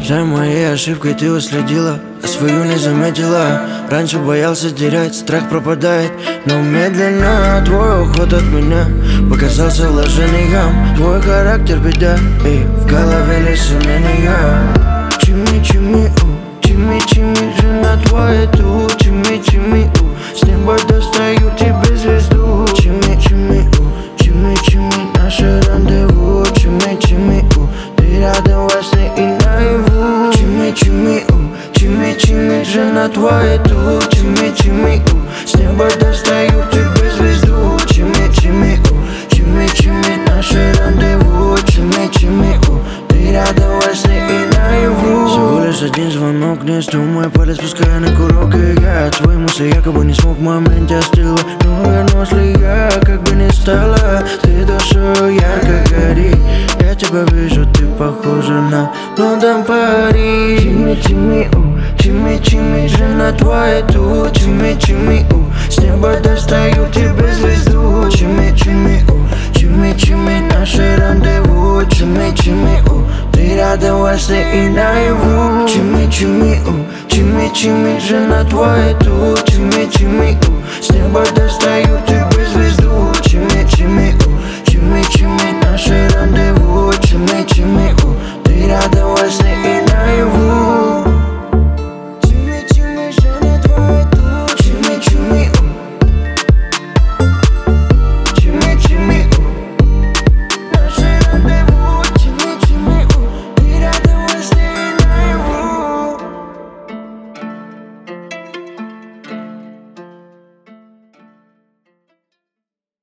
За моей ошибкой ты уследила, а свою не заметила. Раньше боялся терять, страх пропадает, но медленно твой уход от меня показался вложением. Твой характер беда, и в голове лишь сомнения. Чими, чими, чими, чими, жена твоя тут. Чими, чими, с неба достаю тебе звезду. Чими, чими, чими, чими, наше рандеву. Чими, чими, ты рядом во сне и наяву. Чими, чими, чими, чими, жена твоя тут. Чими, чими, с неба достаю тебе звезду. Чими, чими, чими, чими, наше рандеву. Чими, чими, ты рядом во сне и наяву. Всего лишь один звонок, не мой палец, пускай на курок. И я твои мысли якобы не смог в моменте остыла. Но вернусь ли я, как бы ни стало, ты душою ярко гори. Я тебя вижу, ты похожа на Лондон, Париж. Чими, чими, чими, чими, жена твоя тут. Чими, чими, с неба достаю тебе звезду. Чими, чими, чими, чими, наше рандеву. Чими, чими, ты рядом во сне и наяву. Чими, чими, чими, чими, жена твоя тут. Чими, чими, с неба достаю тебе звезду. Чими, чими, чими, чими, наше рандеву. Чими, чими, ты рядом